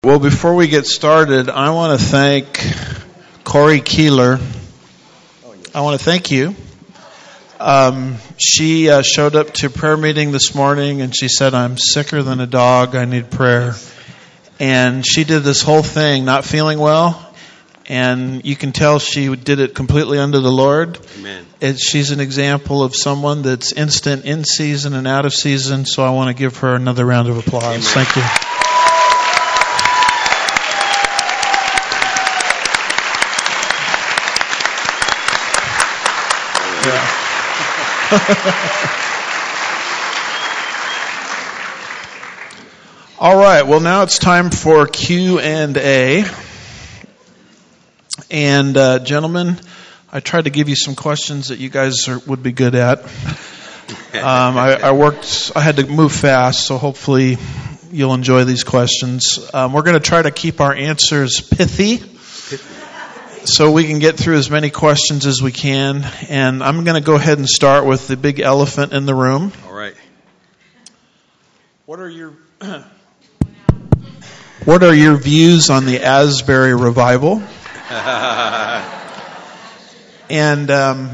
Well, before we get started, I want to thank Corey Keeler. I want to thank you. She showed up to prayer meeting this morning and she said, "I'm sicker than a dog. I need prayer." And she did this whole thing not feeling well. And you can tell she did it completely under the Lord. Amen. She's an example of someone that's instant in season and out of season. So I want to give her another round of applause. Amen. Thank you. All right. Well, now it's time for Q&A. And gentlemen, I tried to give you some questions that you guys would be good at. I had to move fast, so hopefully you'll enjoy these questions. We're going to try to keep our answers pithy, so we can get through as many questions as we can. And I'm going to go ahead and start with the big elephant in the room. All right. What are your views on the Asbury revival? And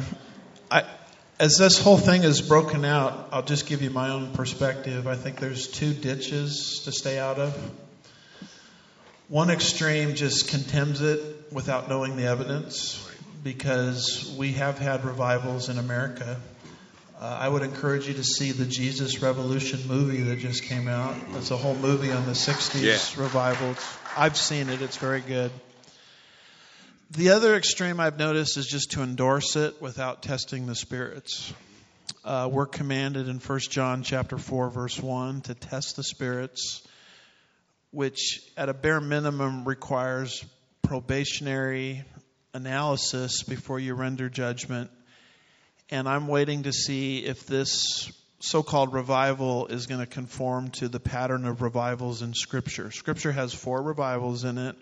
as this whole thing is broken out, I'll just give you my own perspective. I think there's two ditches to stay out of. One extreme just contemns it without knowing the evidence, because we have had revivals in America. I would encourage you to see the Jesus Revolution movie that just came out. It's a whole movie on the 60s revivals. I've seen it. It's very good. The other extreme I've noticed is just to endorse it without testing the spirits. We're commanded in 1 John chapter 4, verse 1 to test the spirits, which at a bare minimum requires probationary analysis before you render judgment. And I'm waiting to see if this so-called revival is going to conform to the pattern of revivals in Scripture. Scripture has 4 revivals in it.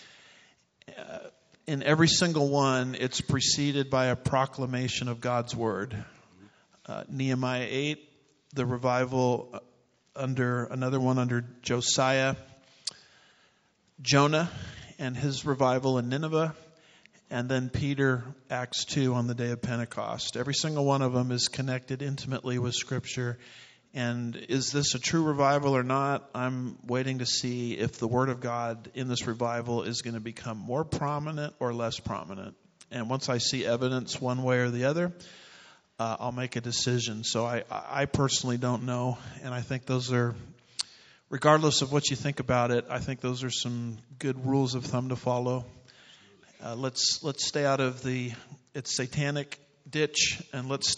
In every single one, it's preceded by a proclamation of God's Word. Nehemiah 8, the revival another one under Josiah. Jonah and his revival in Nineveh. And then Peter, Acts 2 on the day of Pentecost. Every single one of them is connected intimately with Scripture. And is this a true revival or not? I'm waiting to see if the Word of God in this revival is going to become more prominent or less prominent. And once I see evidence one way or the other, I'll make a decision. So I personally don't know. And I think those are, regardless of what you think about it, I think those are some good rules of thumb to follow. Let's stay out of it's satanic ditch, and let's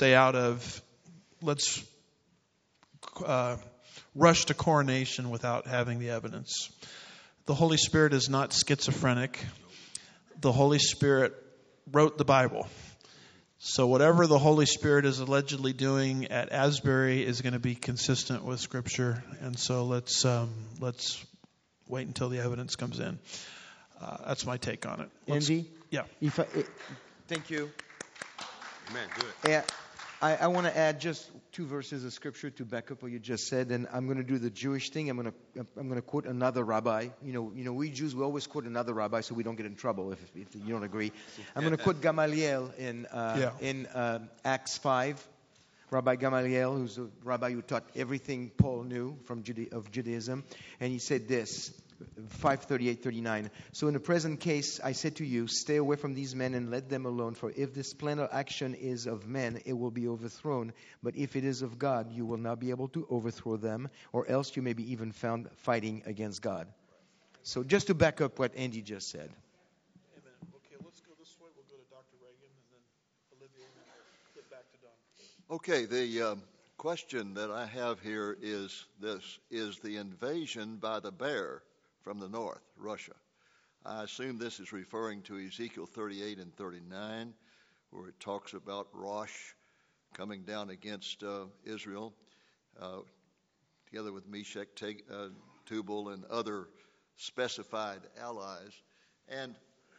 rush to coronation without having the evidence. The Holy Spirit is not schizophrenic. The Holy Spirit wrote the Bible. So whatever the Holy Spirit is allegedly doing at Asbury is going to be consistent with Scripture. And so let's wait until the evidence comes in. That's my take on it. Andy? Yeah. Thank you. Amen. Do it. I want to add just 2 verses of Scripture to back up what you just said, and I'm going to do the Jewish thing. I'm going to quote another rabbi. You know, we Jews, we always quote another rabbi so we don't get in trouble if you don't agree. I'm going to quote Gamaliel in Acts 5. Rabbi Gamaliel, who's a rabbi who taught everything Paul knew of Judaism, and he said this. 5:38-39. So in the present case, I said to you, stay away from these men and let them alone. For if this plan or action is of men, it will be overthrown. But if it is of God, you will not be able to overthrow them, or else you may be even found fighting against God. So just to back up what Andy just said. Amen. Okay, let's go this way. We'll go to Dr. Reagan and then Olivia, and then we'll get back to Don. Okay, the question that I have here is this: is the invasion by the bear from the north, Russia? I assume this is referring to Ezekiel 38 and 39, where it talks about Rosh coming down against Israel, together with Meshach, Tubal, and other specified allies. And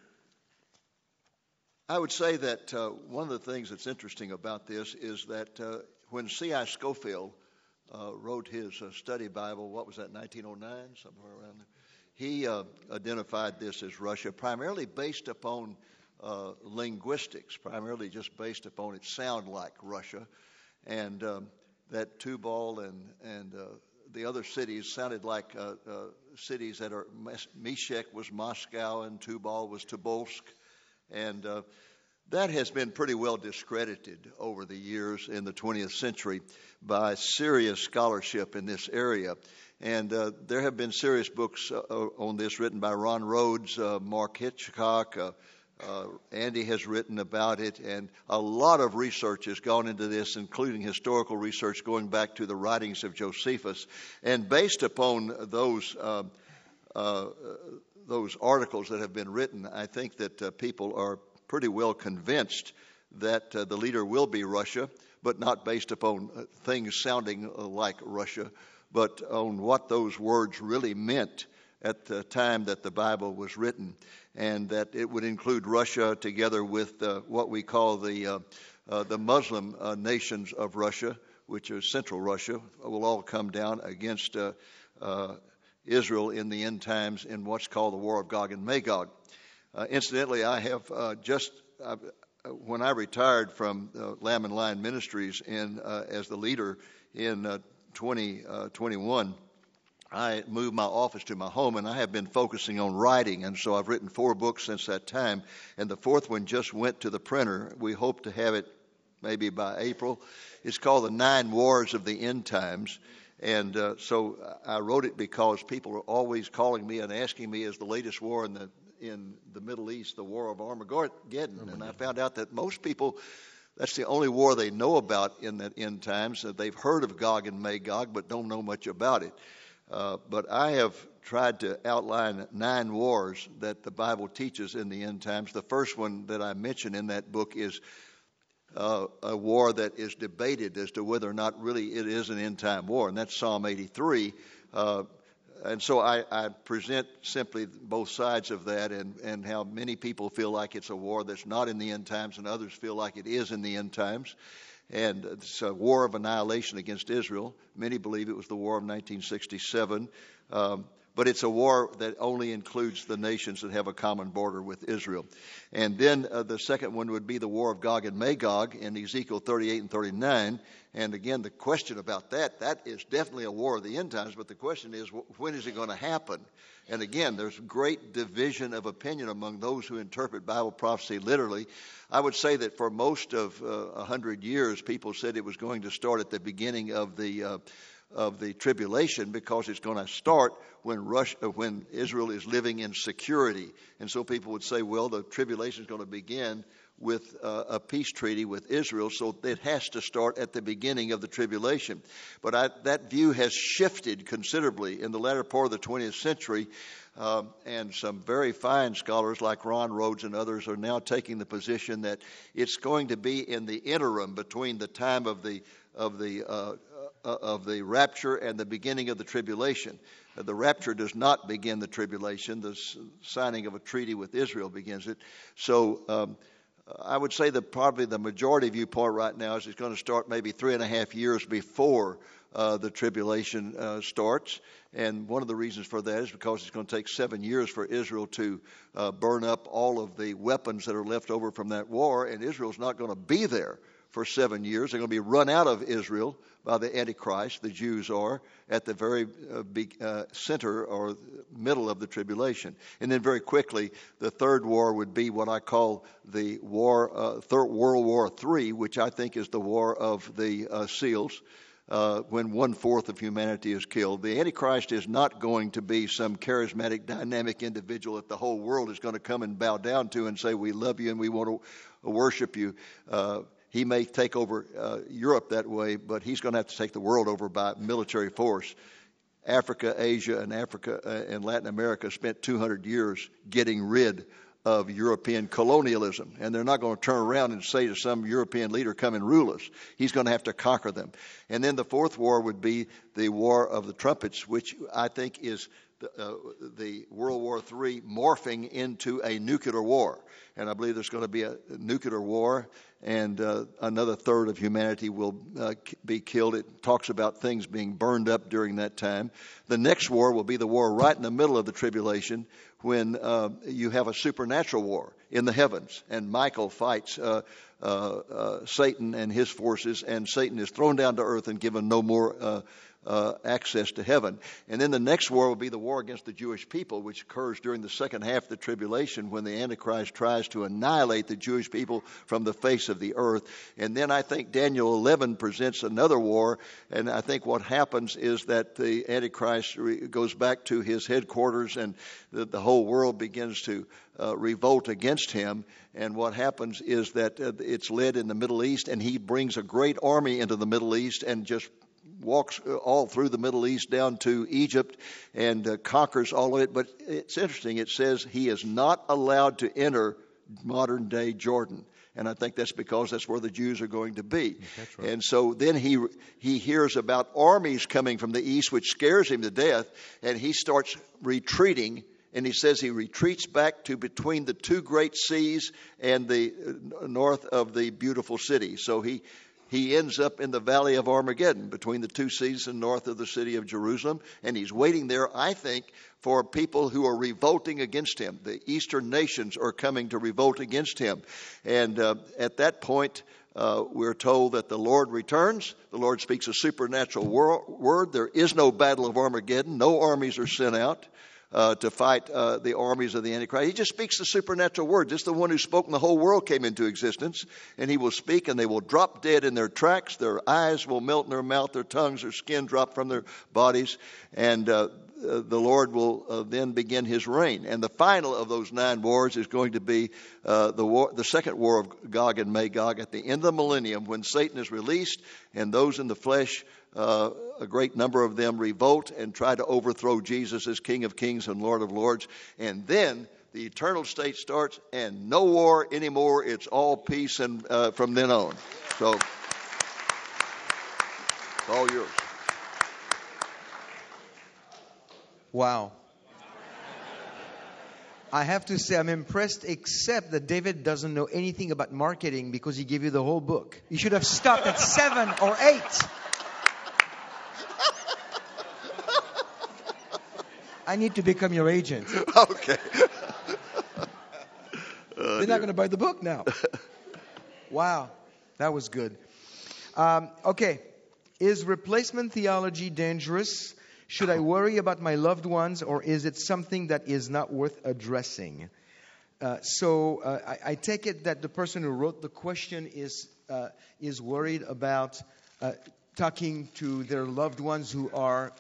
I would say that one of the things that's interesting about this is that when C.I. Scofield wrote his study Bible, what was that, 1909, somewhere around there? he identified this as Russia, primarily based upon linguistics, primarily just based upon it sound like Russia, and that Tubal and the other cities sounded like cities that are Meshech was Moscow and Tubal was Tobolsk, and that has been pretty well discredited over the years in the 20th century by serious scholarship in this area. And there have been serious books on this written by Ron Rhodes, Mark Hitchcock, Andy has written about it, and a lot of research has gone into this, including historical research going back to the writings of Josephus. And based upon those articles that have been written, I think that people are pretty well convinced that the leader will be Russia, but not based upon things sounding like Russia, but on what those words really meant at the time that the Bible was written, and that it would include Russia together with what we call the Muslim nations of Russia, which is Central Russia, will all come down against Israel in the end times in what's called the War of Gog and Magog. Incidentally, I have when I retired from Lamb and Lion Ministries as the leader in 2021, I moved my office to my home, and I have been focusing on writing, and so I've written 4 books since that time, and the 4th one just went to the printer. We hope to have it maybe by April. It's called The 9 Wars of the End Times, and so I wrote it because people are always calling me and asking me, is the latest war in the Middle East the War of Armageddon? And I found out that most people, that's the only war they know about in the end times. They've heard of Gog and Magog, but don't know much about it. But I have tried to outline 9 wars that the Bible teaches in the end times. The first one that I mentioned in that book is a war that is debated as to whether or not really it is an end-time war, and that's Psalm 83. And so I present simply both sides of that, and how many people feel like it's a war that's not in the end times, and others feel like it is in the end times. And it's a war of annihilation against Israel. Many believe it was the war of 1967. But it's a war that only includes the nations that have a common border with Israel. And then the second one would be the war of Gog and Magog in Ezekiel 38 and 39. And again, the question about that is definitely a war of the end times, but the question is, when is it going to happen? And again, there's great division of opinion among those who interpret Bible prophecy literally. I would say that for most of 100 years, people said it was going to start at the beginning of the tribulation, because it's going to start when Israel is living in security. And so people would say, well, the tribulation is going to begin with a peace treaty with Israel, so it has to start at the beginning of the tribulation. But that view has shifted considerably in the latter part of the 20th century, and some very fine scholars like Ron Rhodes and others are now taking the position that it's going to be in the interim between the time of the rapture and the beginning of the tribulation. The rapture does not begin the tribulation. The signing of a treaty with Israel begins it. So I would say that probably the majority viewpoint right now is it's going to start maybe 3.5 years before the tribulation starts. And one of the reasons for that is because it's going to take 7 years for Israel to burn up all of the weapons that are left over from that war, and Israel's not going to be there for 7 years. They're going to be run out of Israel by the Antichrist, the Jews are, at the very center or middle of the tribulation. And then very quickly, the third war would be what I call the World War III, which I think is the war of the seals, when 1/4 of humanity is killed. The Antichrist is not going to be some charismatic, dynamic individual that the whole world is going to come and bow down to and say, we love you and we want to worship you. He may take over Europe that way, but he's going to have to take the world over by military force. Africa, Asia, and Latin America spent 200 years getting rid of European colonialism, and they're not going to turn around and say to some European leader, come and rule us. He's going to have to conquer them. And then the fourth war would be the War of the Trumpets, which I think is the World War III morphing into a nuclear war. And I believe there's going to be a nuclear war, and another third of humanity will be killed. It talks about things being burned up during that time. The next war will be the war right in the middle of the tribulation, when you have a supernatural war in the heavens, and Michael fights Satan and his forces, and Satan is thrown down to earth and given no more access to heaven. And then the next war will be the war against the Jewish people, which occurs during the second half of the tribulation, when the Antichrist tries to annihilate the Jewish people from the face of the earth. And then I think Daniel 11 presents another war, and I think what happens is that the Antichrist goes back to his headquarters, and the whole world begins to revolt against him. And what happens is that it's led in the Middle East, and he brings a great army into the Middle East and just walks all through the Middle East down to Egypt and conquers all of it. But it's interesting. It says he is not allowed to enter modern-day Jordan. And I think that's because that's where the Jews are going to be. That's right. And so then he hears about armies coming from the east, which scares him to death, and he starts retreating. And he says he retreats back to between the two great seas and the north of the beautiful city. So he ends up in the valley of Armageddon, between the two seas and north of the city of Jerusalem. And he's waiting there, I think, for people who are revolting against him. The eastern nations are coming to revolt against him. And at that point, we're told that the Lord returns. The Lord speaks a supernatural word. There is no battle of Armageddon. No armies are sent out to fight the armies of the Antichrist. He just speaks the supernatural word. Just the one who spoke and the whole world came into existence. And he will speak, and they will drop dead in their tracks. Their eyes will melt in their mouth. Their tongues, their skin drop from their bodies. And the Lord will then begin his reign. And the final of those 9 wars is going to be the second war of Gog and Magog at the end of the millennium, when Satan is released and those in the flesh, a great number of them, revolt and try to overthrow Jesus as King of Kings and Lord of Lords. And then the eternal state starts, and no war anymore. It's all peace and from then on. So it's all yours. Wow. I have to say I'm impressed, except that David doesn't know anything about marketing, because he gave you the whole book. You should have stopped at 7 or 8. I need to become your agent. Okay. They're not going to buy the book now. Wow. That was good. Okay. Is replacement theology dangerous? Should I worry about my loved ones, or is it something that is not worth addressing? So I take it that the person who wrote the question is worried about talking to their loved ones who are,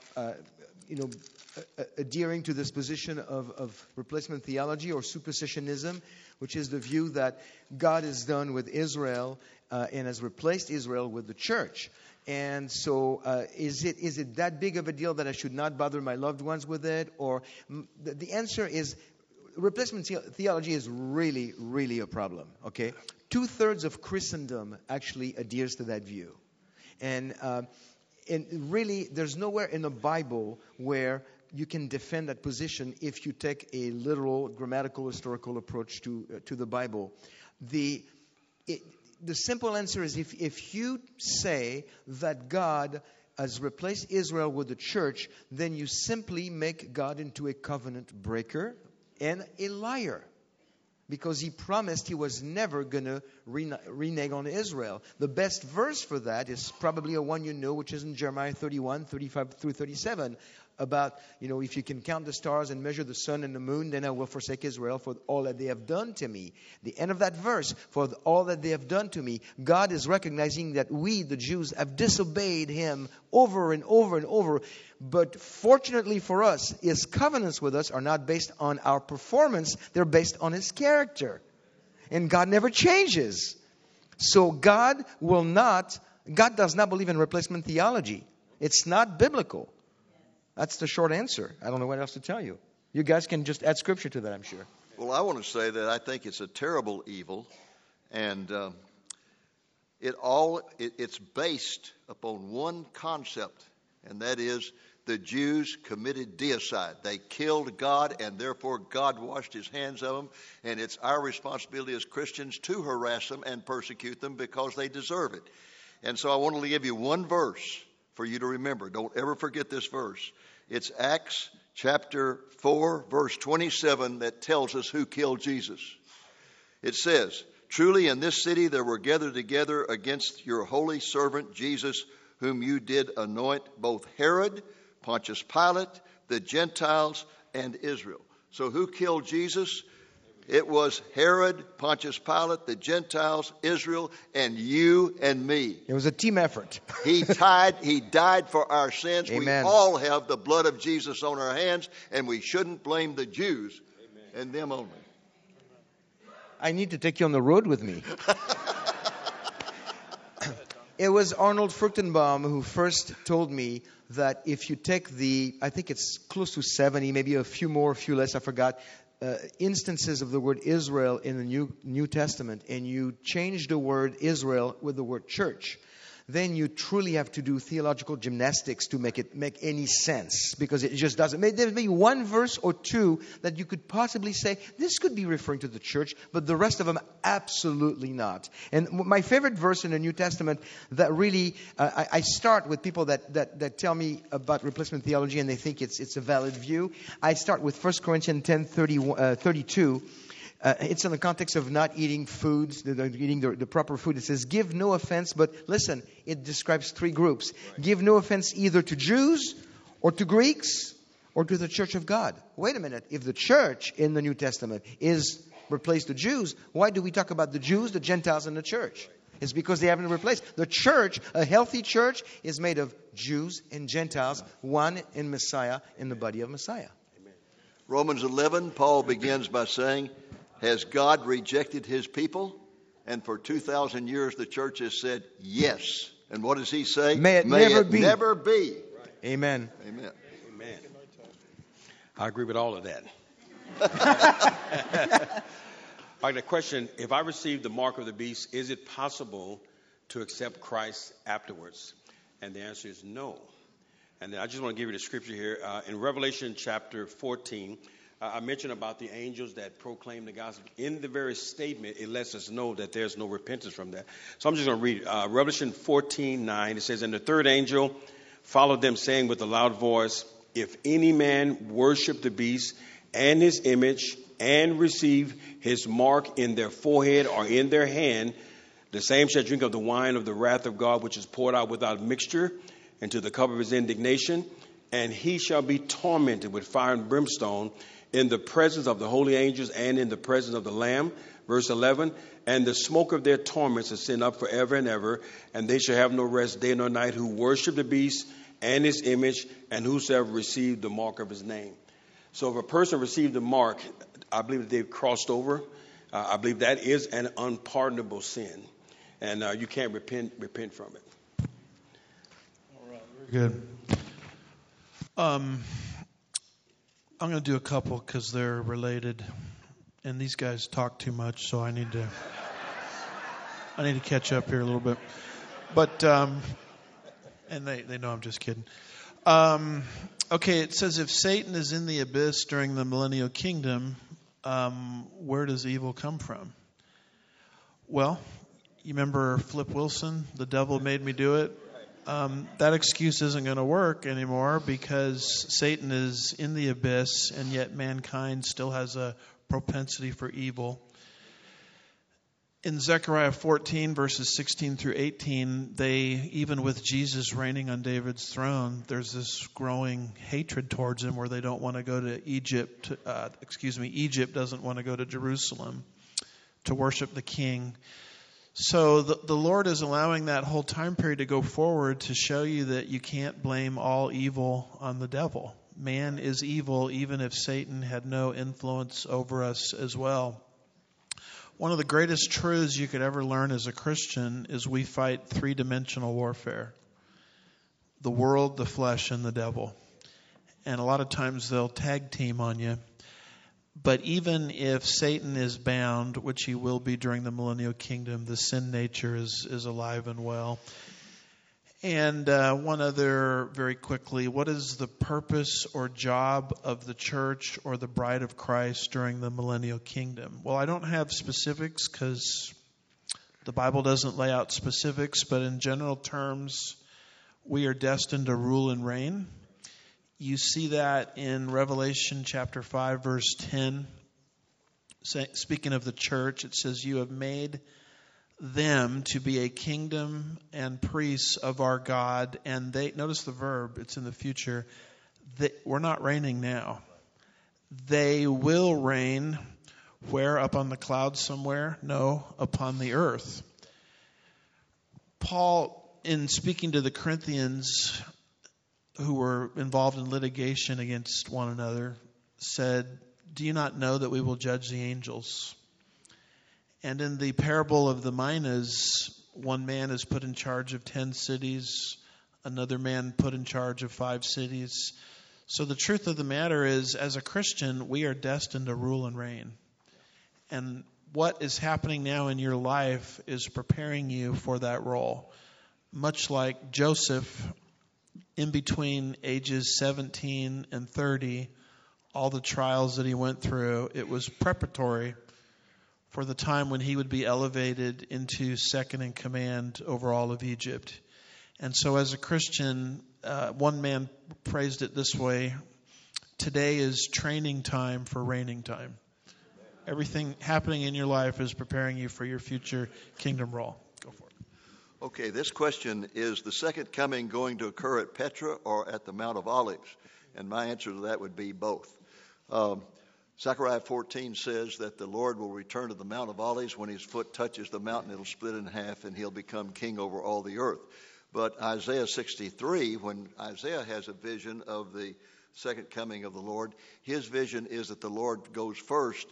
adhering to this position of replacement theology or supersessionism, which is the view that God is done with Israel and has replaced Israel with the church. And so is it that big of a deal that I should not bother my loved ones with it? Or the answer is replacement theology is really, really a problem. Okay, 2/3 of Christendom actually adheres to that view. And really, there's nowhere in the Bible where you can defend that position if you take a literal, grammatical, historical approach to the Bible. The simple answer is if you say that God has replaced Israel with the church, then you simply make God into a covenant breaker and a liar. Because he promised he was never going to renege on Israel. The best verse for that is probably a one you know, which is in Jeremiah 31, 35 through 37. About, if you can count the stars and measure the sun and the moon, then I will forsake Israel for all that they have done to me. The end of that verse, for all that they have done to me, God is recognizing that we, the Jews, have disobeyed him over and over and over. But fortunately for us, his covenants with us are not based on our performance. They're based on his character. And God never changes. So God does not believe in replacement theology. It's not biblical. That's the short answer. I don't know what else to tell you. You guys can just add scripture to that, I'm sure. Well, I want to say that I think it's a terrible evil, and it's based upon one concept, and that is the Jews committed deicide. They killed God, and therefore God washed his hands of them. And it's our responsibility as Christians to harass them and persecute them because they deserve it. And so I want to give you one verse for you to remember. Don't ever forget this verse. It's Acts chapter 4, verse 27 that tells us who killed Jesus. It says, "Truly in this city there were gathered together against your holy servant Jesus, whom you did anoint, both Herod, Pontius Pilate, the Gentiles, and Israel." So who killed Jesus? It was Herod, Pontius Pilate, the Gentiles, Israel, and you and me. It was a team effort. He died for our sins. Amen. We all have the blood of Jesus on our hands, and we shouldn't blame the Jews and them only. I need to take you on the road with me. It was Arnold Fruchtenbaum who first told me that if you take I think it's close to 70, maybe a few more, a few less, I forgot, instances of the word Israel in the New Testament, and you change the word Israel with the word church, then you truly have to do theological gymnastics to make it make any sense, because it just doesn't. There may be one verse or two that you could possibly say, this could be referring to the church, but the rest of them, absolutely not. And my favorite verse in the New Testament that really, I start with people that tell me about replacement theology and they think it's a valid view. I start with 1 Corinthians 10:32. It's in the context of not eating foods, eating the proper food. It says, give no offense, but listen, it describes three groups. Right. Give no offense either to Jews or to Greeks or to the church of God. Wait a minute. If the church in the New Testament is replaced the Jews, why do we talk about the Jews, the Gentiles, and the church? It's because they haven't replaced. The church, a healthy church, is made of Jews and Gentiles, one in Messiah, in the body of Messiah. Amen. Romans 11, Paul begins by saying, has God rejected his people? And for 2,000 years, the church has said yes. And what does he say? May it never be. Never be. Right. Amen. Amen. Amen. I agree with all of that. All right, the question, if I receive the mark of the beast, is it possible to accept Christ afterwards? And the answer is no. And I just want to give you the scripture here. In Revelation chapter 14, I mentioned about the angels that proclaim the gospel. In the very statement, it lets us know that there's no repentance from that. So I'm just going to read Revelation 14:9. It says, and the third angel followed them, saying with a loud voice, if any man worship the beast and his image and receive his mark in their forehead or in their hand, the same shall drink of the wine of the wrath of God, which is poured out without mixture into the cup of his indignation. And he shall be tormented with fire and brimstone in the presence of the holy angels and in the presence of the Lamb. Verse 11, and the smoke of their torments ascend up forever and ever, and they shall have no rest day nor night who worship the beast and his image, and whosoever received the mark of his name. So if a person received the mark, I believe that they've crossed over. I believe that is an unpardonable sin, and you can't repent from it. All right, very good. I'm going to do a couple because they're related, and these guys talk too much, so I need to catch up here a little bit. But and they know I'm just kidding. Okay, it says if Satan is in the abyss during the millennial kingdom, where does evil come from? Well, you remember Flip Wilson, the devil made me do it? That excuse isn't going to work anymore because Satan is in the abyss and yet mankind still has a propensity for evil. In Zechariah 14, verses 16 through 18, even with Jesus reigning on David's throne, there's this growing hatred towards him where they don't want to go to Egypt. Egypt doesn't want to go to Jerusalem to worship the king. So the Lord is allowing that whole time period to go forward to show you that you can't blame all evil on the devil. Man is evil even if Satan had no influence over us as well. One of the greatest truths you could ever learn as a Christian is we fight three-dimensional warfare. The world, the flesh, and the devil. And a lot of times they'll tag team on you. But even if Satan is bound, which he will be during the millennial kingdom, the sin nature is alive and well. And one other, very quickly, what is the purpose or job of the church or the bride of Christ during the millennial kingdom? Well, I don't have specifics because the Bible doesn't lay out specifics, but in general terms, we are destined to rule and reign. You see that in Revelation chapter 5, verse 10. Speaking of the church, it says, "You have made them to be a kingdom and priests of our God." And they, notice the verb, it's in the future. We're not reigning now. They will reign where? Up on the clouds somewhere? No, upon the earth. Paul, in speaking to the Corinthians who were involved in litigation against one another, said, "Do you not know that we will judge the angels?" And in the parable of the minas, one man is put in charge of 10 cities, another man put in charge of 5 cities. So the truth of the matter is, as a Christian, we are destined to rule and reign. And what is happening now in your life is preparing you for that role. Much like Joseph, in between ages 17 and 30, all the trials that he went through, it was preparatory for the time when he would be elevated into second in command over all of Egypt. And so as a Christian, one man phrased it this way: today is training time for reigning time. Everything happening in your life is preparing you for your future kingdom role. Go for it. Okay, this question is the second coming going to occur at Petra or at the Mount of Olives? And my answer to that would be both. Zechariah 14 says that the Lord will return to the Mount of Olives. When his foot touches the mountain, it'll split in half and he'll become king over all the earth. But Isaiah 63, when Isaiah has a vision of the second coming of the Lord, his vision is that the Lord goes first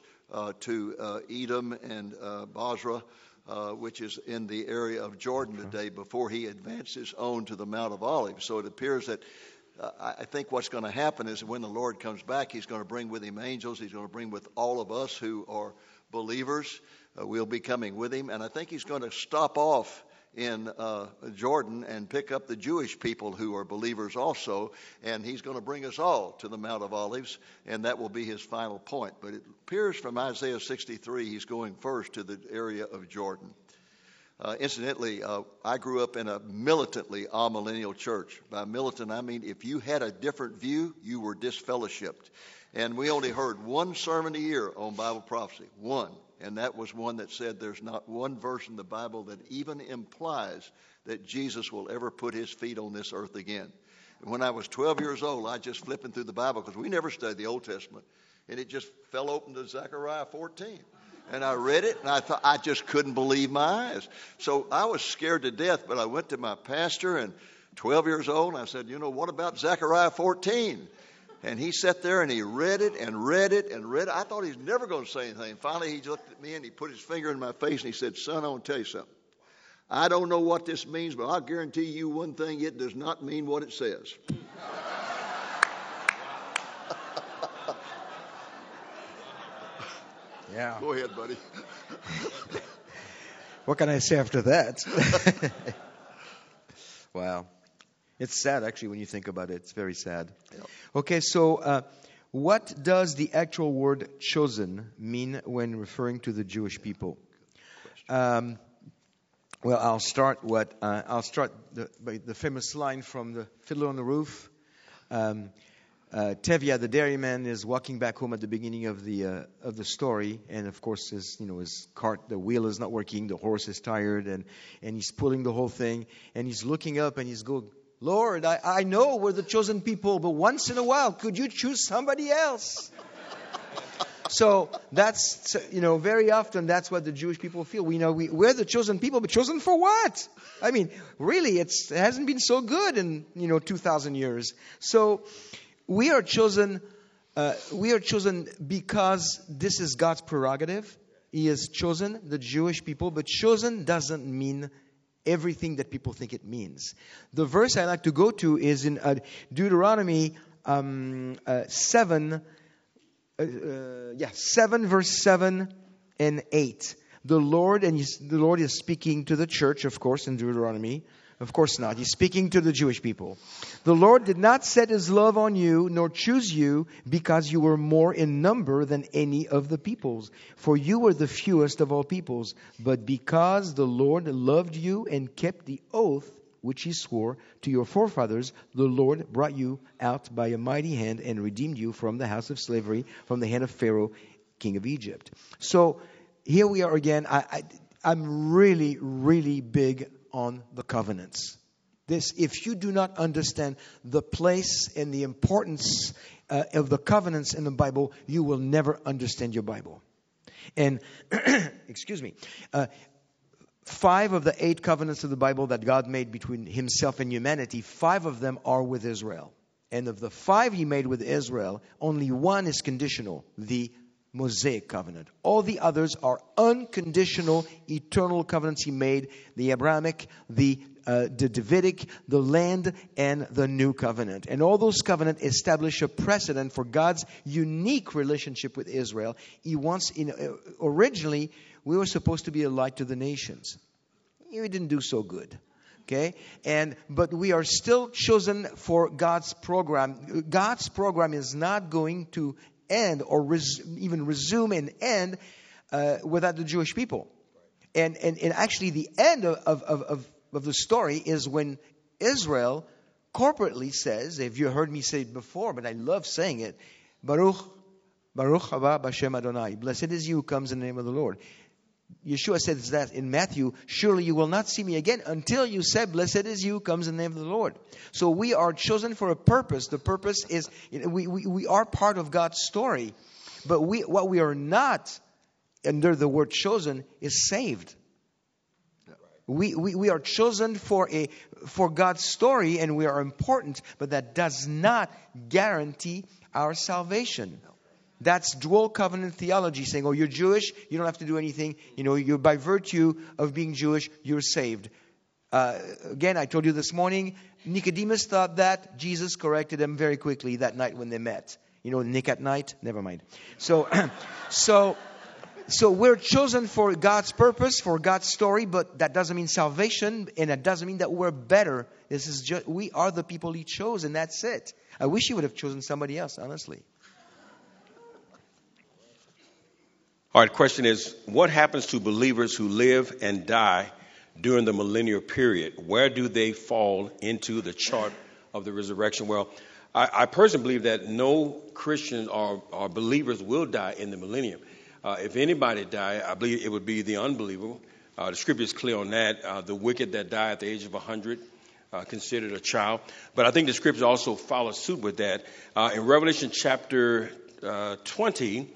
to Edom and Bozrah, which is in the area of Jordan today, before he advances on to the Mount of Olives. So it appears that I think what's going to happen is when the Lord comes back, he's going to bring with him angels. He's going to bring with all of us who are believers. We'll be coming with him. And I think he's going to stop off in Jordan and pick up the Jewish people who are believers also. And he's going to bring us all to the Mount of Olives. And that will be his final point. But it appears from Isaiah 63, he's going first to the area of Jordan. Incidentally, I grew up in a militantly amillennial church. By militant, I mean if you had a different view, you were disfellowshipped. And we only heard one sermon a year on Bible prophecy, one. And that was one that said there's not one verse in the Bible that even implies that Jesus will ever put his feet on this earth again. And when I was 12 years old, I just flipping through the Bible, because we never studied the Old Testament, and it just fell open to Zechariah 14. And I read it, and I thought, I just couldn't believe my eyes. So I was scared to death, but I went to my pastor, and 12 years old, and I said, what about Zechariah 14? And he sat there, and he read it, and read it, and read it. I thought he was never going to say anything. Finally, he looked at me, and he put his finger in my face, and he said, "Son, I want to tell you something. I don't know what this means, but I'll guarantee you one thing, it does not mean what it says." Yeah. Go ahead, buddy. What can I say after that? Wow. It's sad, actually, when you think about it. It's very sad. Yep. Okay, so what does the actual word chosen mean when referring to the Jewish people? Well, I'll start by the famous line from the Fiddler on the Roof. Tevye, the dairyman, is walking back home at the beginning of the story, and of course his cart, the wheel is not working, the horse is tired, and he's pulling the whole thing, and he's looking up and he's going, "Lord, I know we're the chosen people, but once in a while, could you choose somebody else?" So that's, very often that's what the Jewish people feel. We're the chosen people, but chosen for what? I mean, really, it hasn't been so good in 2,000 years. So we are chosen because this is God's prerogative. He has chosen the Jewish people, but chosen doesn't mean everything that people think it means. The verse I like to go to is in Deuteronomy 7 verse 7 and 8. The Lord is speaking to the church, of course, in Deuteronomy. Of course not. He's speaking to the Jewish people. The Lord did not set His love on you, nor choose you, because you were more in number than any of the peoples. For you were the fewest of all peoples. But because the Lord loved you and kept the oath which He swore to your forefathers, the Lord brought you out by a mighty hand and redeemed you from the house of slavery, from the hand of Pharaoh, king of Egypt. So here we are again. I'm really, really big on the covenants. If you do not understand the place and the importance of the covenants in the Bible, you will never understand your Bible. And, excuse me, 5 of the 8 covenants of the Bible that God made between Himself and humanity, 5 of them are with Israel. And of the 5 He made with Israel, only 1 is conditional, the Mosaic covenant. All the others are unconditional, eternal covenants He made, the Abrahamic, the Davidic, the land, and the new covenant. And all those covenants establish a precedent for God's unique relationship with Israel. He wants, originally, we were supposed to be a light to the nations. We didn't do so good. Okay? But we are still chosen for God's program. God's program is not going to end or even resume and end without the Jewish people. And actually the end of the story is when Israel corporately says, if you heard me say it before, but I love saying it, Baruch haba b'Shem Adonai. Blessed is He who comes in the name of the Lord. Yeshua says that in Matthew, surely you will not see me again until you said, blessed is He who comes in the name of the Lord. So we are chosen for a purpose. The purpose is, we are part of God's story. But what we are not, under the word chosen, is saved. We are chosen for God's story, and we are important, but that does not guarantee our salvation. That's dual covenant theology, saying, oh, you're Jewish, you don't have to do anything. You're by virtue of being Jewish, you're saved. Again, I told you this morning, Nicodemus thought that. Jesus corrected him very quickly that night when they met. Nick at night? Never mind. So we're chosen for God's purpose, for God's story, but that doesn't mean salvation, and that doesn't mean that we're better. We are the people He chose, and that's it. I wish He would have chosen somebody else, honestly. All right, question is, what happens to believers who live and die during the millennial period? Where do they fall into the chart of the resurrection? Well, I personally believe that no Christians or believers will die in the millennium. If anybody die, I believe it would be the unbelievable. The scripture is clear on that. The wicked that die at the age of 100 considered a child. But I think the scripture also follows suit with that. In Revelation chapter 20,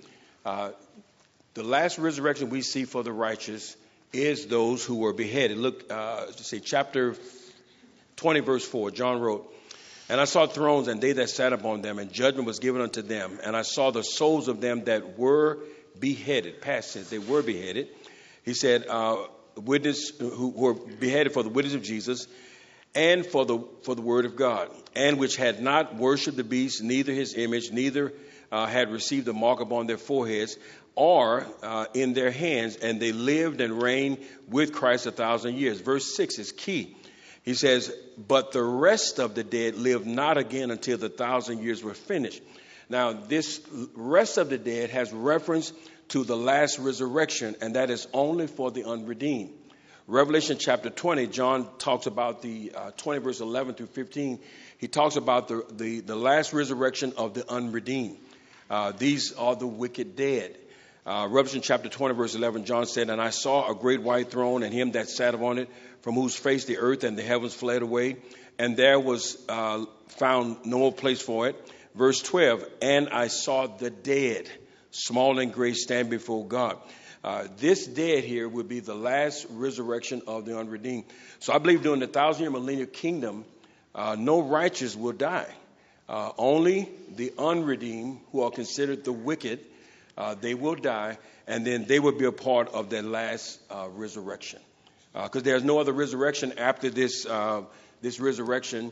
the last resurrection we see for the righteous is those who were beheaded. Look, chapter 20, verse 4, John wrote, and I saw thrones and they that sat upon them, and judgment was given unto them. And I saw the souls of them that were beheaded, past tense, they were beheaded. He said, witness who were beheaded for the witness of Jesus and for the word of God, and which had not worshipped the beast, neither his image, neither had received the mark upon their foreheads or in their hands, and they lived and reigned with Christ 1,000 years. Verse 6 is key. He says, but the rest of the dead lived not again until the 1,000 years were finished. Now, this rest of the dead has reference to the last resurrection, and that is only for the unredeemed. Revelation chapter 20, John talks about the 20 verse 11 through 15. He talks about the last resurrection of the unredeemed. These are the wicked dead. Revelation chapter 20 verse 11, John said, and I saw a great white throne and him that sat upon it, from whose face the earth and the heavens fled away, and there was found no place for it. Verse 12, and I saw the dead, small and great, stand before God. This dead here would be the last resurrection of the unredeemed. So I believe during the 1,000-year millennial kingdom, no righteous will die. Only the unredeemed, who are considered the wicked, they will die, and then they will be a part of that last resurrection. Because there's no other resurrection after this resurrection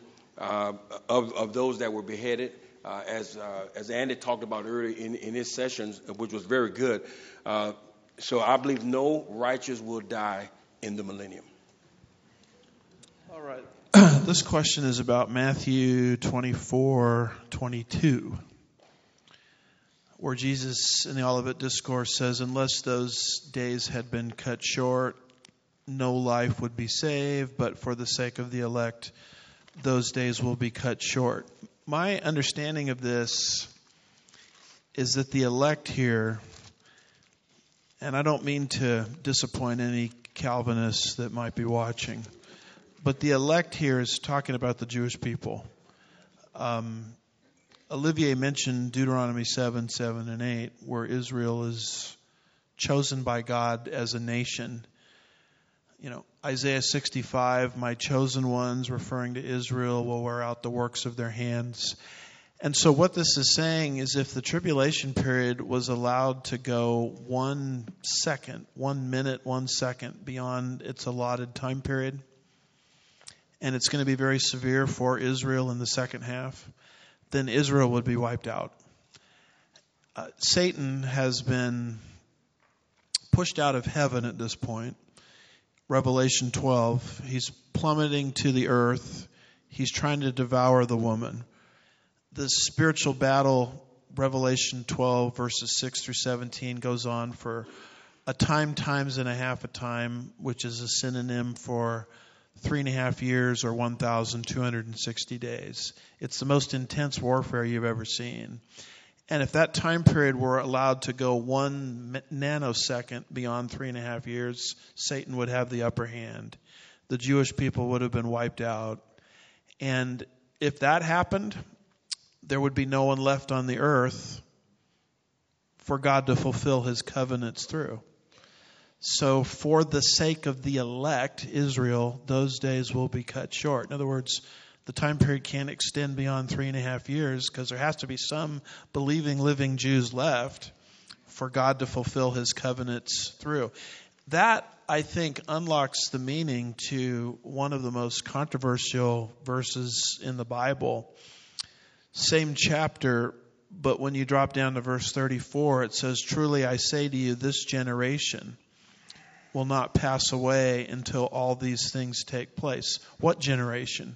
of those that were beheaded. As Andy talked about earlier in his sessions, which was very good. So I believe no righteous will die in the millennium. All right. This question is about Matthew 24:22, where Jesus in the Olivet Discourse says, unless those days had been cut short, no life would be saved, but for the sake of the elect, those days will be cut short. My understanding of this is that the elect here, and I don't mean to disappoint any Calvinists that might be watching, but the elect here is talking about the Jewish people. Olivier mentioned Deuteronomy 7, 7, and 8, where Israel is chosen by God as a nation. Isaiah 65, my chosen ones, referring to Israel, will wear out the works of their hands. And so what this is saying is if the tribulation period was allowed to go 1 minute, 1 second beyond its allotted time period, and it's going to be very severe for Israel in the second half, then Israel would be wiped out. Satan has been pushed out of heaven at this point. Revelation 12, he's plummeting to the earth. He's trying to devour the woman. The spiritual battle, Revelation 12, verses 6 through 17, goes on for a time, times and a half a time, which is a synonym for 3.5 years or 1,260 days. It's the most intense warfare you've ever seen. And if that time period were allowed to go 1 nanosecond beyond 3.5 years, Satan would have the upper hand. The Jewish people would have been wiped out. And if that happened, there would be no one left on the earth for God to fulfill his covenants through. So for the sake of the elect, Israel, those days will be cut short. In other words, the time period can't extend beyond 3.5 years because there has to be some believing, living Jews left for God to fulfill his covenants through. That, I think, unlocks the meaning to one of the most controversial verses in the Bible. Same chapter, but when you drop down to verse 34, it says, truly I say to you, this generation will not pass away until all these things take place. What generation?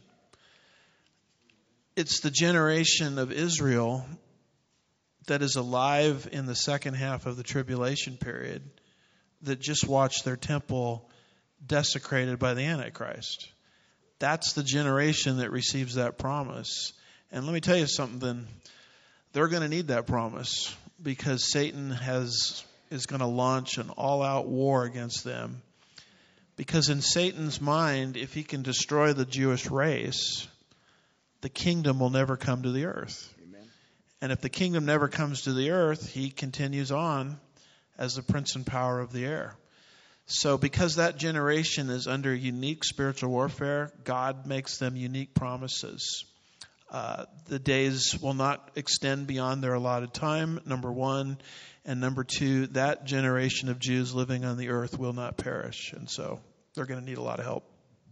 It's the generation of Israel that is alive in the second half of the tribulation period that just watched their temple desecrated by the Antichrist. That's the generation that receives that promise. And let me tell you something. They're going to need that promise because Satan is going to launch an all-out war against them. Because in Satan's mind, if he can destroy the Jewish race, the kingdom will never come to the earth. Amen. And if the kingdom never comes to the earth, he continues on as the prince and power of the air. So because that generation is under unique spiritual warfare, God makes them unique promises. The days will not extend beyond their allotted time, number one. And number two, that generation of Jews living on the earth will not perish. And so they're going to need a lot of help.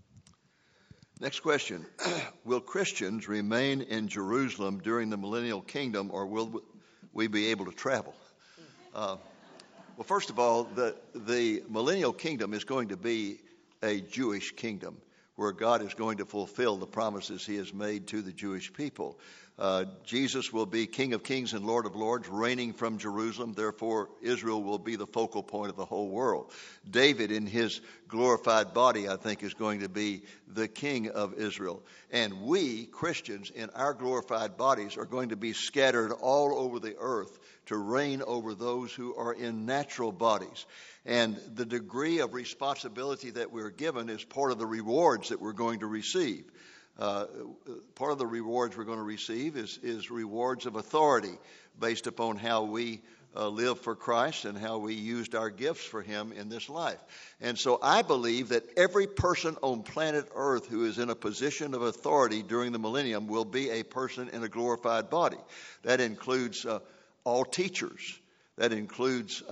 Next question. Will Christians remain in Jerusalem during the millennial kingdom, or will we be able to travel? Well, first of all, the millennial kingdom is going to be a Jewish kingdom where God is going to fulfill the promises he has made to the Jewish people. Jesus will be King of Kings and Lord of Lords, reigning from Jerusalem. Therefore, Israel will be the focal point of the whole world. David, in his glorified body, I think, is going to be the King of Israel. And we, Christians, in our glorified bodies, are going to be scattered all over the earth to reign over those who are in natural bodies. And the degree of responsibility that we're given is part of the rewards that we're going to receive. Part of the rewards we're going to receive is rewards of authority based upon how we live for Christ and how we used our gifts for him in this life. And so I believe that every person on planet Earth who is in a position of authority during the millennium will be a person in a glorified body. That includes all teachers. That includes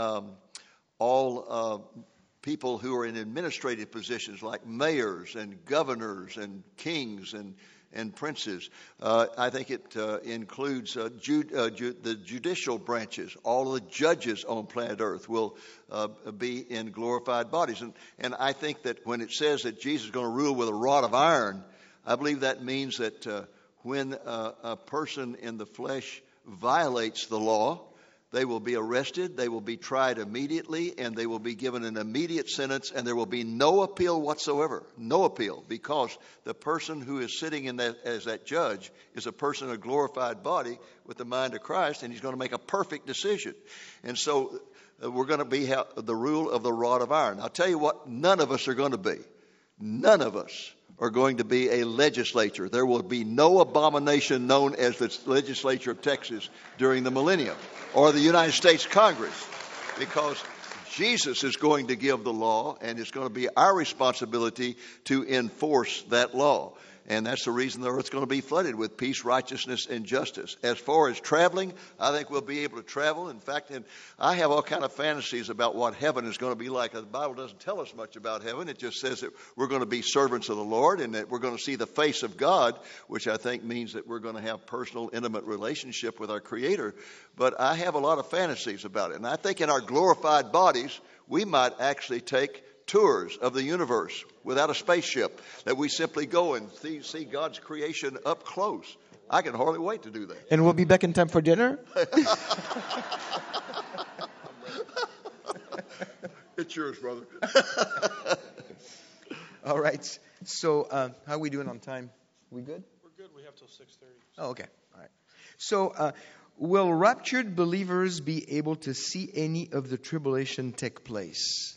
all people who are in administrative positions like mayors and governors and kings and and princes. I think it includes the judicial branches. All of the judges on planet Earth will be in glorified bodies. And I think that when it says that Jesus is going to rule with a rod of iron, I believe that means that when a person in the flesh violates the law, they will be arrested, they will be tried immediately, and they will be given an immediate sentence, and there will be no appeal whatsoever. No appeal, because the person who is sitting in that as that judge is a person in a glorified body with the mind of Christ, and he's going to make a perfect decision. And so we're going to be the rule of the rod of iron. I'll tell you what none of us are going to be. None of us are going to be a legislature. There will be no abomination known as the legislature of Texas during the millennium or the United States Congress, because Jesus is going to give the law, and it's going to be our responsibility to enforce that law. And that's the reason the earth's going to be flooded with peace, righteousness, and justice. As far as traveling, I think we'll be able to travel. In fact, I have all kind of fantasies about what heaven is going to be like. The Bible doesn't tell us much about heaven. It just says that we're going to be servants of the Lord and that we're going to see the face of God, which I think means that we're going to have personal, intimate relationship with our Creator. But I have a lot of fantasies about it. And I think in our glorified bodies, we might actually take tours of the universe without a spaceship, that we simply go and see God's creation up close. I can hardly wait to do that. And we'll be back in time for dinner? It's yours, brother. All right. So how are we doing on time? We good? We're good. We have till 6:30. Oh, okay. All right. So will raptured believers be able to see any of the tribulation take place?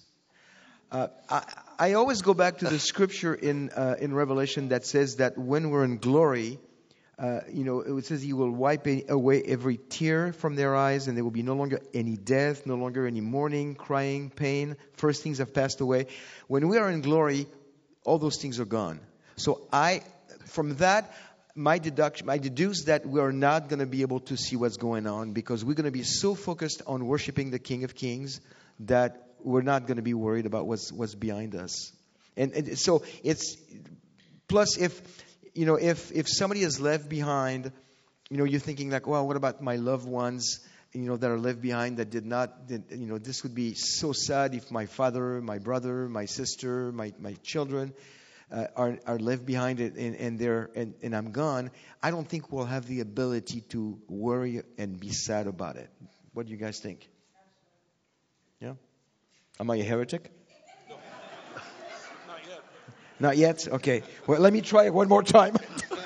I always go back to the scripture in Revelation that says that when we're in glory, it says He will wipe away every tear from their eyes, and there will be no longer any death, no longer any mourning, crying, pain. First things have passed away. When we are in glory, all those things are gone. So from that, I deduce that we are not going to be able to see what's going on, because we're going to be so focused on worshiping the King of Kings that we're not going to be worried about what's behind us. And so it's plus if somebody is left behind, you're thinking like, well, what about my loved ones, that are left behind that did not, this would be so sad if my father, my brother, my sister, my children are left behind and I'm gone. I don't think we'll have the ability to worry and be sad about it. What do you guys think? Yeah? Am I a heretic? No. Not yet. Not yet? Okay. Well, let me try it one more time.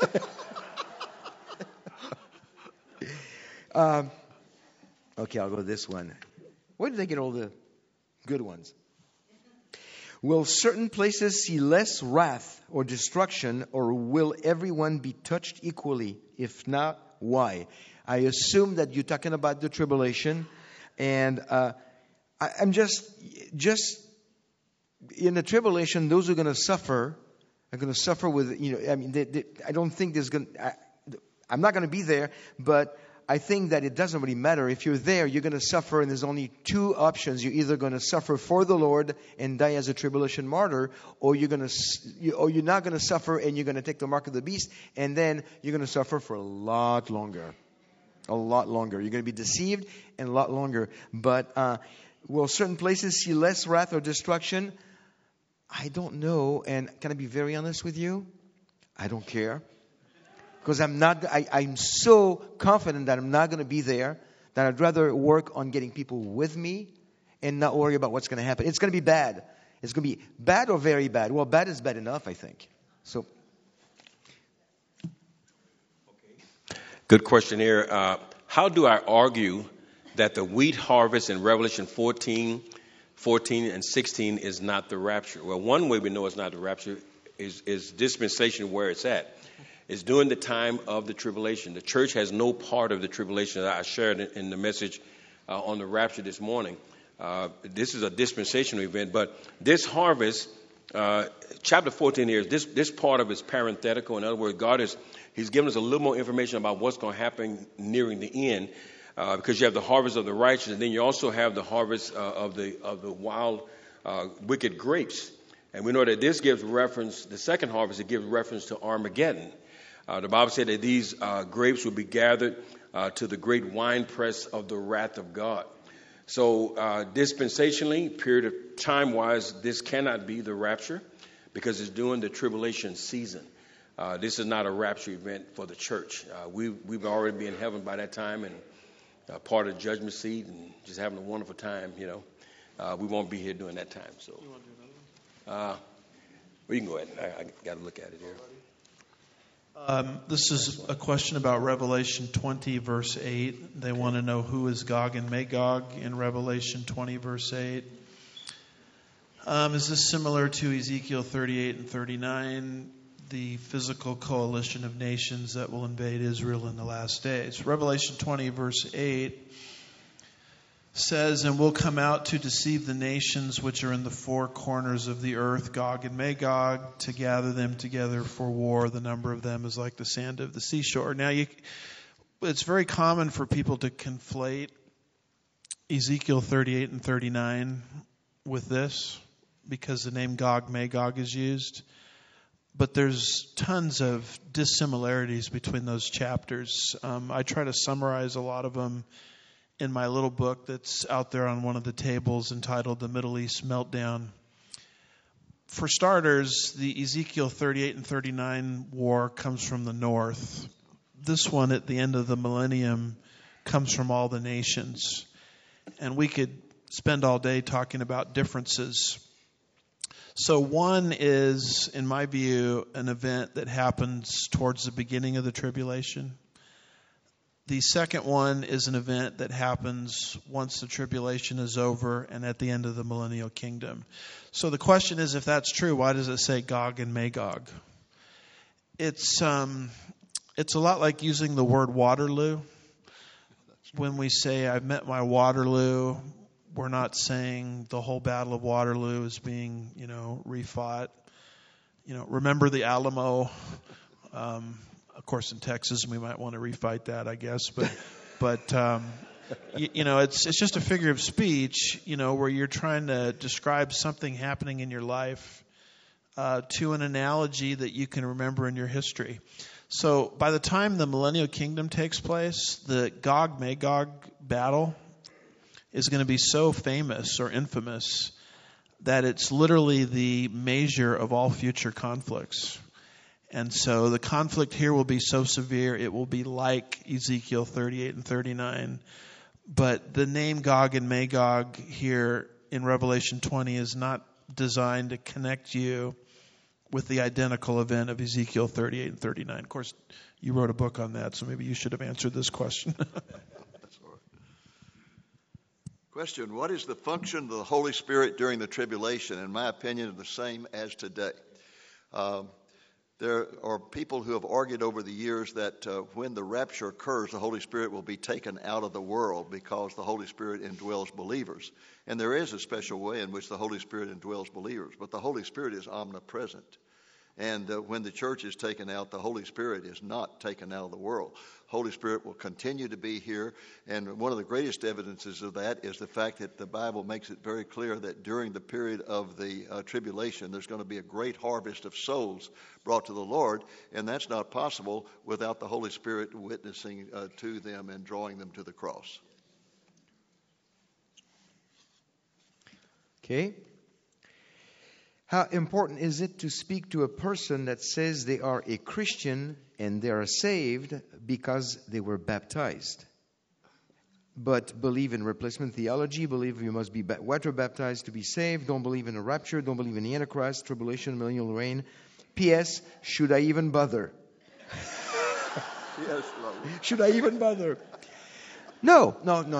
Okay, I'll go this one. Where did they get all the good ones? Will certain places see less wrath or destruction, or will everyone be touched equally? If not, why? I assume that you're talking about the tribulation, and I'm just in the tribulation. Those who are going to suffer are going to suffer with. I don't think there's going. I'm not going to be there, but I think that it doesn't really matter. If you're there, you're going to suffer, and there's only two options. You're either going to suffer for the Lord and die as a tribulation martyr, or you're not going to suffer and you're going to take the mark of the beast, and then you're going to suffer for a lot longer. A lot longer. You're going to be deceived and a lot longer. But will certain places see less wrath or destruction? I don't know. And can I be very honest with you? I don't care. Because I'm so confident that I'm not going to be there, that I'd rather work on getting people with me and not worry about what's going to happen. It's going to be bad. It's going to be bad or very bad. Well, bad is bad enough, I think. So. Good question here. How do I argue that the wheat harvest in Revelation 14 and 16 is not the rapture? Well, one way we know it's not the rapture is dispensation where it's at. It's during the time of the tribulation. The church has no part of the tribulation that I shared in the message on the rapture this morning. This is a dispensational event, but this harvest, chapter 14 here, this part of it is parenthetical. In other words, He's given us a little more information about what's going to happen nearing the end, because you have the harvest of the righteous, and then you also have the harvest of the wild, wicked grapes. And we know that this gives reference, the second harvest, it gives reference to Armageddon. The Bible said that these grapes will be gathered to the great winepress of the wrath of God. So dispensationally, period of time-wise, this cannot be the rapture because it's during the tribulation season. This is not a rapture event for the church. We've already been in heaven by that time and part of the judgment seat and just having a wonderful time, you know. We won't be here during that time. So, you want to do another one? Well, you can go ahead. I got to look at it here. This is a question about Revelation 20, verse 8. They want to know who is Gog and Magog in Revelation 20, verse 8. Is this similar to Ezekiel 38 and 39, the physical coalition of nations that will invade Israel in the last days? Revelation 20, verse 8 says, "And will come out to deceive the nations which are in the four corners of the earth, Gog and Magog, to gather them together for war. The number of them is like the sand of the seashore." Now, it's very common for people to conflate Ezekiel 38 and 39 with this because the name Gog Magog is used. But there's tons of dissimilarities between those chapters. I try to summarize a lot of them in my little book that's out there on one of the tables entitled The Middle East Meltdown. For starters, the Ezekiel 38 and 39 war comes from the north. This one at the end of the millennium comes from all the nations. And we could spend all day talking about differences. So one is, in my view, an event that happens towards the beginning of the tribulation. The second one is an event that happens once the tribulation is over and at the end of the millennial kingdom. So the question is, if that's true, why does it say Gog and Magog? It's a lot like using the word Waterloo. When we say, "I've met my Waterloo," we're not saying the whole Battle of Waterloo is being, refought. Remember the Alamo. Of course, in Texas, we might want to refight that, I guess. But it's just a figure of speech, where you're trying to describe something happening in your life to an analogy that you can remember in your history. So by the time the millennial kingdom takes place, the Gog-Magog battle is going to be so famous or infamous that it's literally the measure of all future conflicts. And so the conflict here will be so severe, it will be like Ezekiel 38 and 39. But the name Gog and Magog here in Revelation 20 is not designed to connect you with the identical event of Ezekiel 38 and 39. Of course, you wrote a book on that, so maybe you should have answered this question. That's all right. Question: what is the function of the Holy Spirit during the tribulation? In my opinion, the same as today. There are people who have argued over the years that when the rapture occurs, the Holy Spirit will be taken out of the world because the Holy Spirit indwells believers. And there is a special way in which the Holy Spirit indwells believers, but the Holy Spirit is omnipresent. And when the church is taken out, the Holy Spirit is not taken out of the world. Holy Spirit will continue to be here. And one of the greatest evidences of that is the fact that the Bible makes it very clear that during the period of the tribulation, there's going to be a great harvest of souls brought to the Lord. And that's not possible without the Holy Spirit witnessing to them and drawing them to the cross. Okay. How important is it to speak to a person that says they are a Christian and they are saved because they were baptized, but believe in replacement theology, believe you must be water baptized to be saved, don't believe in a rapture, don't believe in the Antichrist, tribulation, millennial reign? P.S. Should I even bother? Yes, Lord. Should I even bother? No.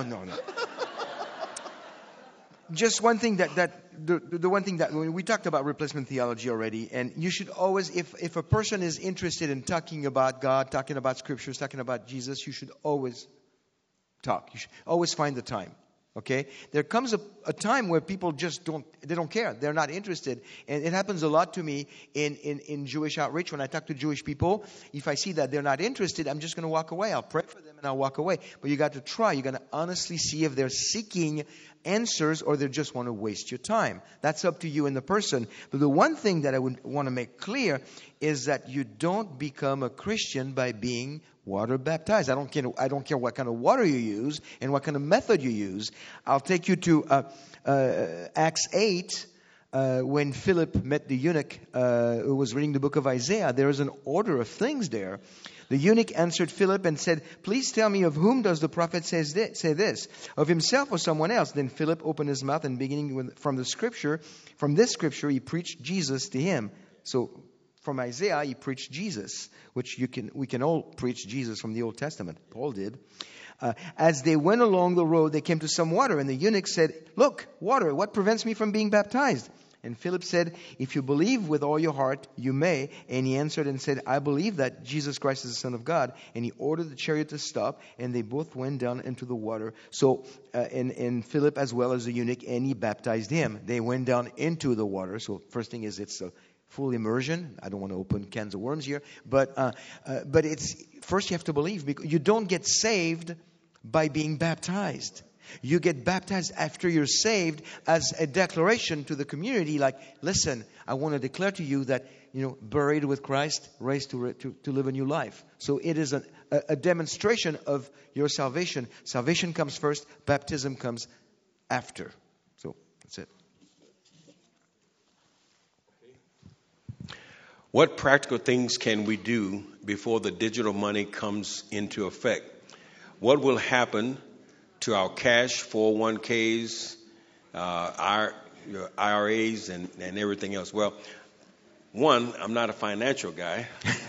Just one thing the one thing that when we talked about replacement theology already, and you should always, if a person is interested in talking about God, talking about scriptures, talking about Jesus, you should always talk. You should always find the time. Okay? There comes a time where people just don't care. They're not interested. And it happens a lot to me in Jewish outreach when I talk to Jewish people. If I see that they're not interested, I'm just going to walk away. I'll pray for them. and I'll walk away. But you got to try. You got to honestly see if they're seeking answers or they just want to waste your time. That's up to you and the person. But the one thing that I would want to make clear is that you don't become a Christian by being water baptized. I don't care what kind of water you use and what kind of method you use. I'll take you to Acts 8. When Philip met the eunuch who was reading the book of Isaiah, there is an order of things there. The eunuch answered Philip and said, "Please tell me, of whom does the prophet say this? Of himself or someone else?" Then Philip opened his mouth, and beginning from this scripture, he preached Jesus to him. So from Isaiah, he preached Jesus, which we can all preach Jesus from the Old Testament. Paul did. As they went along the road, they came to some water, and the eunuch said, "Look, water, what prevents me from being baptized?" And Philip said, "If you believe with all your heart, you may." And he answered and said, "I believe that Jesus Christ is the Son of God." And he ordered the chariot to stop, and they both went down into the water. So, and Philip as well as the eunuch, and he baptized him. They went down into the water. So first thing is it's a full immersion. I don't want to open cans of worms here, but it's first you have to believe, because you don't get saved by being baptized. You get baptized after you're saved as a declaration to the community, like, listen, I want to declare to you that, buried with Christ, raised to live a new life. So it is a demonstration of your salvation. Salvation comes first, baptism comes after. So that's it. What practical things can we do before the digital money comes into effect? What will happen to our cash, 401ks, our IRAs, and everything else? Well, one, I'm not a financial guy.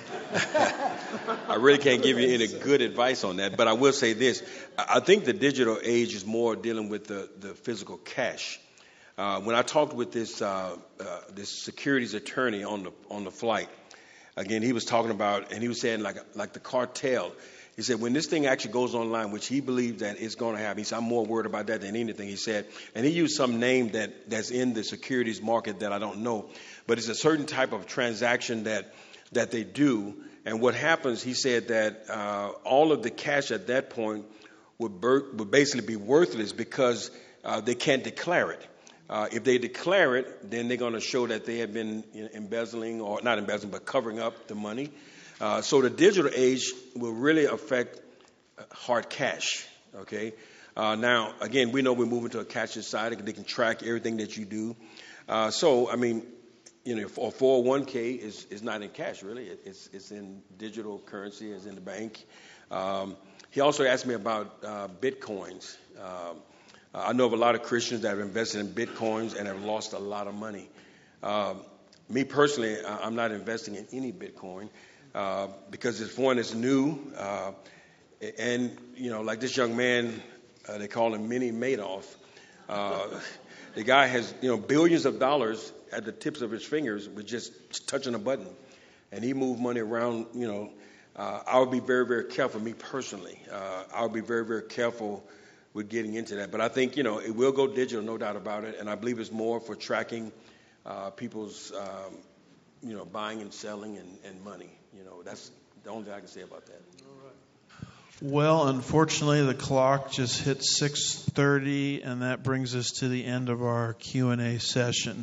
I really can't give you any good advice on that, but I will say this. I think the digital age is more dealing with the physical cash. When I talked with this securities attorney on the flight, again, he was talking about, and he was saying like the cartel. He said, when this thing actually goes online, which he believes that it's going to happen, he said, I'm more worried about that than anything, he said. And he used some name that's in the securities market that I don't know. But it's a certain type of transaction that they do. And what happens, he said that all of the cash at that point would basically be worthless because they can't declare it. If they declare it, then they're going to show that they have been embezzling, or not embezzling, but covering up the money. So the digital age will really affect hard cash, okay? Now, again, we know we're moving to a cash society. They can track everything that you do. So, I mean, a 401k is not in cash, really. It's in digital currency, it's in the bank. He also asked me about Bitcoins. I know of a lot of Christians that have invested in Bitcoins and have lost a lot of money. Me personally, I'm not investing in any Bitcoin. Because it's new, and like this young man, they call him Mini Madoff. The guy has billions of dollars at the tips of his fingers with just touching a button, and he moved money around. I would be very, very careful. Me personally, I would be very, very careful with getting into that. But I think it will go digital, no doubt about it, and I believe it's more for tracking people's buying and selling and money. That's the only thing I can say about that. Well, unfortunately, the clock just hit 6:30, and that brings us to the end of our Q&A session.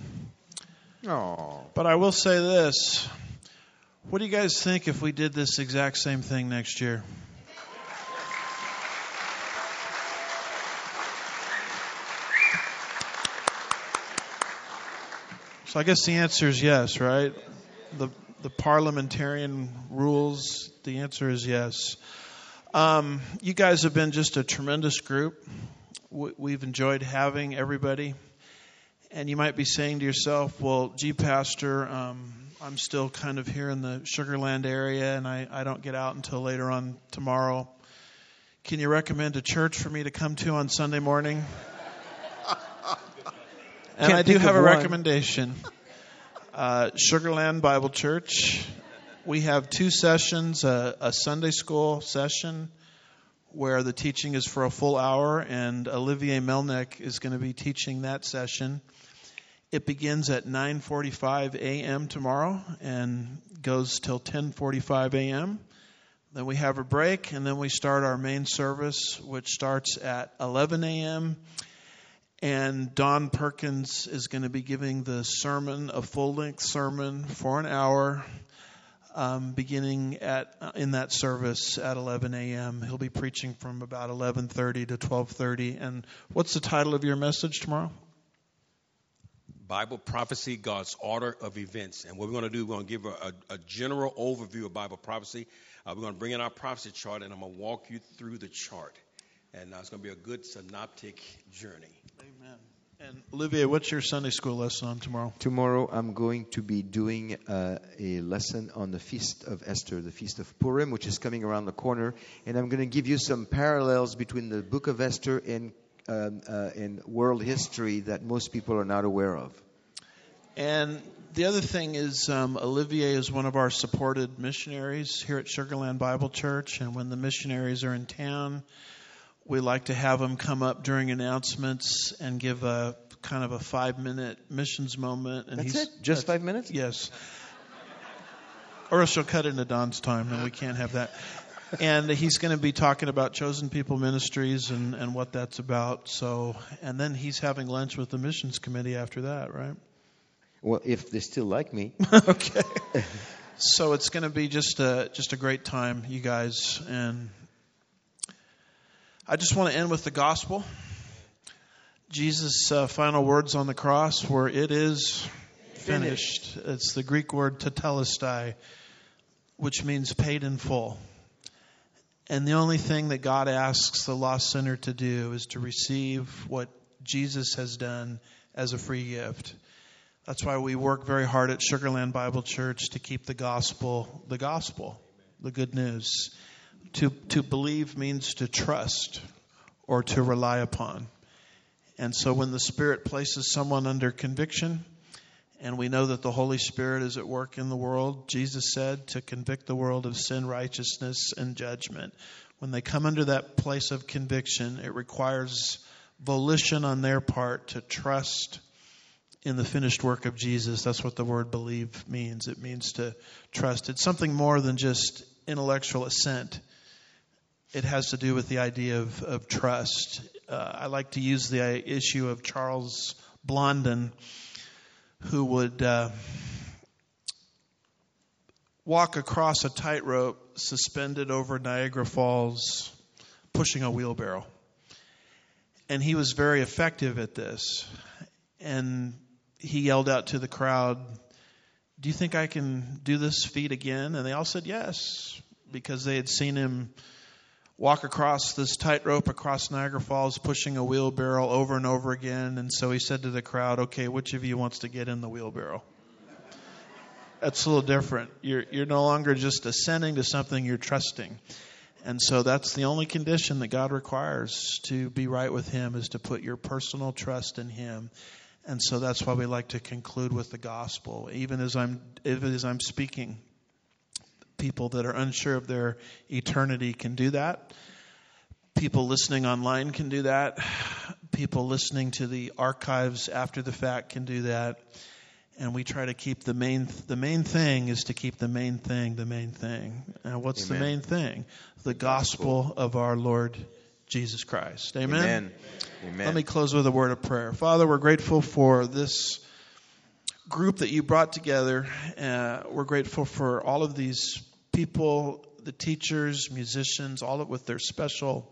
Oh. But I will say this. What do you guys think if we did this exact same thing next year? So I guess the answer is yes, right? The parliamentarian rules, the answer is yes. You guys have been just a tremendous group. We've enjoyed having everybody. And you might be saying to yourself, well, gee, Pastor, I'm still kind of here in the Sugar Land area, and I don't get out until later on tomorrow. Can you recommend a church for me to come to on Sunday morning? And I do have a recommendation. Sugar Land Bible Church. We have 2 sessions, a Sunday school session where the teaching is for a full hour, and Olivier Melnick is going to be teaching that session. It begins at 9:45 a.m. tomorrow and goes till 10:45 a.m. Then we have a break, and then we start our main service, which starts at 11 a.m., and Don Perkins is going to be giving the sermon, a full-length sermon for an hour, beginning in that service at 11 a.m. He'll be preaching from about 11:30 to 12:30. And what's the title of your message tomorrow? Bible prophecy, God's order of events. And what we're going to do, we're going to give a general overview of Bible prophecy. We're going to bring in our prophecy chart, and I'm going to walk you through the chart. And it's going to be a good synoptic journey. Amen. And Olivier, what's your Sunday school lesson on tomorrow? Tomorrow I'm going to be doing a lesson on the Feast of Esther, the Feast of Purim, which is coming around the corner. And I'm going to give you some parallels between the book of Esther and world history that most people are not aware of. And the other thing is Olivier is one of our supported missionaries here at Sugar Land Bible Church. And when the missionaries are in town, we like to have them come up during announcements and give a kind of a 5-minute missions moment. And That's it? Just 5 minutes? Yes. Or else she'll cut into Don's time, and we can't have that. And he's going to be talking about Chosen People Ministries and what that's about. So, and then he's having lunch with the missions committee after that, right? Well, if they still like me. Okay. So it's going to be just a great time, you guys. And I just want to end with the gospel. Jesus' final words on the cross were, "It is finished." It's the Greek word tetelestai, which means paid in full. And the only thing that God asks the lost sinner to do is to receive what Jesus has done as a free gift. That's why we work very hard at Sugar Land Bible Church to keep the gospel, the good news. To believe means to trust or to rely upon. And so when the Spirit places someone under conviction, and we know that the Holy Spirit is at work in the world, Jesus said, to convict the world of sin, righteousness, and judgment. When they come under that place of conviction, it requires volition on their part to trust in the finished work of Jesus. That's what the word believe means. It means to trust. It's something more than just intellectual assent. It has to do with the idea of trust. I like to use the issue of Charles Blondin, who would walk across a tightrope suspended over Niagara Falls, pushing a wheelbarrow. And he was very effective at this. And he yelled out to the crowd, "Do you think I can do this feat again?" And they all said yes, because they had seen him walk across this tightrope across Niagara Falls, pushing a wheelbarrow over and over again. And so he said to the crowd, "Okay, which of you wants to get in the wheelbarrow?" That's a little different. You're no longer just ascending to something, you're trusting. And so that's the only condition that God requires to be right with Him, is to put your personal trust in Him. And so that's why we like to conclude with the gospel. Even as I'm speaking, people that are unsure of their eternity can do that. People listening online can do that. People listening to the archives after the fact can do that. And we try to keep the main thing is to keep the main thing the main thing. Now, what's Amen. the main thing? The gospel of our Lord Jesus Christ. Amen? Amen. Amen. Let me close with a word of prayer. Father, we're grateful for this group that you brought together. We're grateful for all of these people, the teachers, musicians, all with their special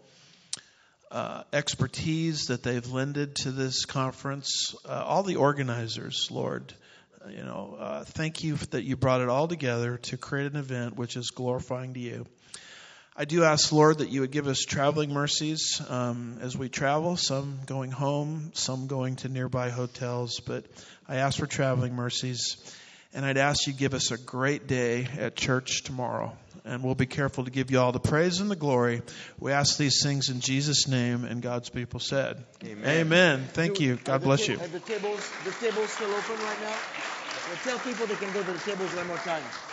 expertise that they've lended to this conference. All the organizers, Lord, thank you that you brought it all together to create an event which is glorifying to you. I do ask, Lord, that you would give us traveling mercies as we travel, some going home, some going to nearby hotels. But I ask for traveling mercies. And I'd ask you to give us a great day at church tomorrow. And we'll be careful to give you all the praise and the glory. We ask these things in Jesus' name, and God's people said. Amen. Amen. Thank you. God bless you. Are the tables still open right now? Well, tell people they can go to the tables one more time.